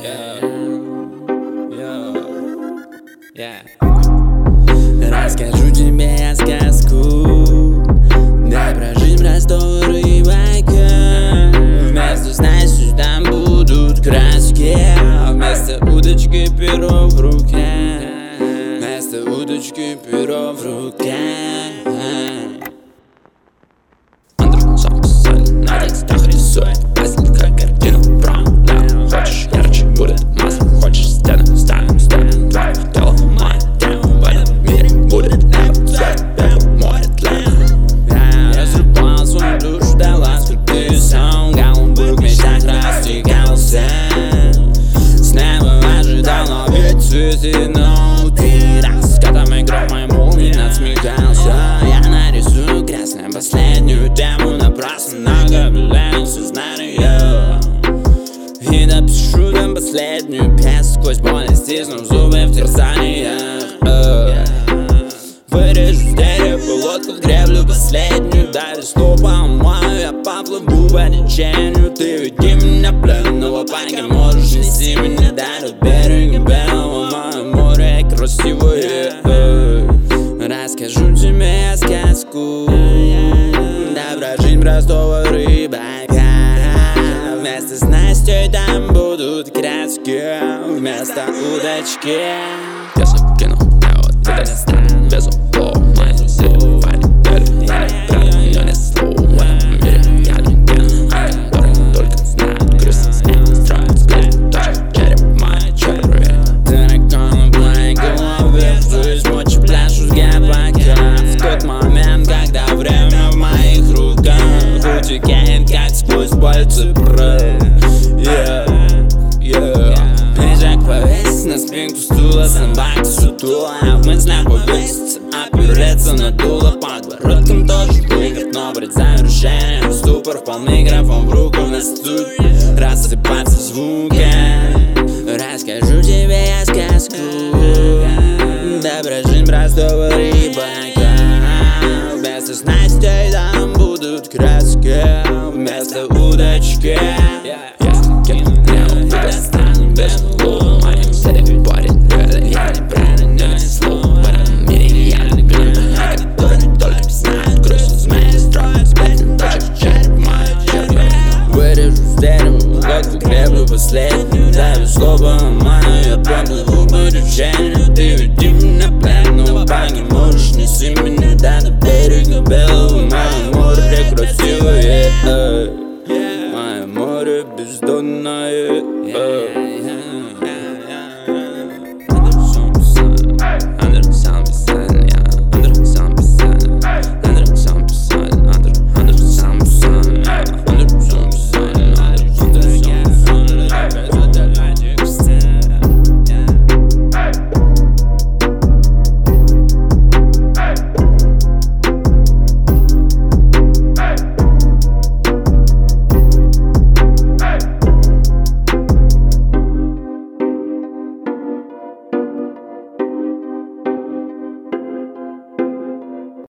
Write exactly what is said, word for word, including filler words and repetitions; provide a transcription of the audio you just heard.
Расскажу тебе я сказку, дай прожить простого рыбака. Вместо снасти там будут краски, вместо удочки перо в руке, вместо удочки перо в руке. На текстах рисует пазл, как картину правда. Хочешь ярче, будет масло, хочешь стены, ставим стены. Твое тело, мое тело, в этом мире будет небо, цвет, это море тлена. Я срубал свою душу до ласки, ты сам голубых мечтах растекался. С неба ожидал, но ведь цветы внутри. Раскатами гром моей молнии надсмехался. Я нарисую красной последнюю тему напрасно. Нагоблен сознание и напишу там последнюю песню. Сквозь боль и стиснув зубы в терзаниях. Вырежу с дерева лодку, греблю последнюю. Дай весло помою, я поплыву по течению. Ты веди меня пленного паники, можешь нести меня до берега белого. Мое море красивое. Расскажу тебе я сказку, дай прожить простого рыбака. Вместо снастей там будут краски, вместо удочки. Я закинул, я вот это стану без уплова. Мои парень, я не брат, но не слово. В этом мире я легенда, о которой только знают. Грустно с ним строят сплетни, точно череп, моя череп. Тараканы в моей голове, жизнь мочи пляшут с гепака. В тот момент, когда время в моих руках утекает, как сквозь пальцы прыг. Yeah, yeah. Пиджак повесить на спинку стула, собака сутулая, в мыслях повесится, опереться на дуло. Подбородком тоже прыгать, но брать завершение. Ступор в пол, микрофон в руку, на студии рассыпаться звуки. Расскажу тебе я сказку, дай прожить простого рыбака. Вместо снастей там будут краски, вместо удочки. Я закинул, я вот это стану без уплова. Мои парень, я не брат, но не слово. В этом мире я легенда, о которой только знают. Грустно с моей строят сплетни, точно череп, моя череп. Вырежу с дерева лодку, греблю последнюю. Дай весло помою, я поплыву по течению. Ты веди меня пленного паники, можешь нести меня до берега белого. Мое море красивое, мое море бездонное.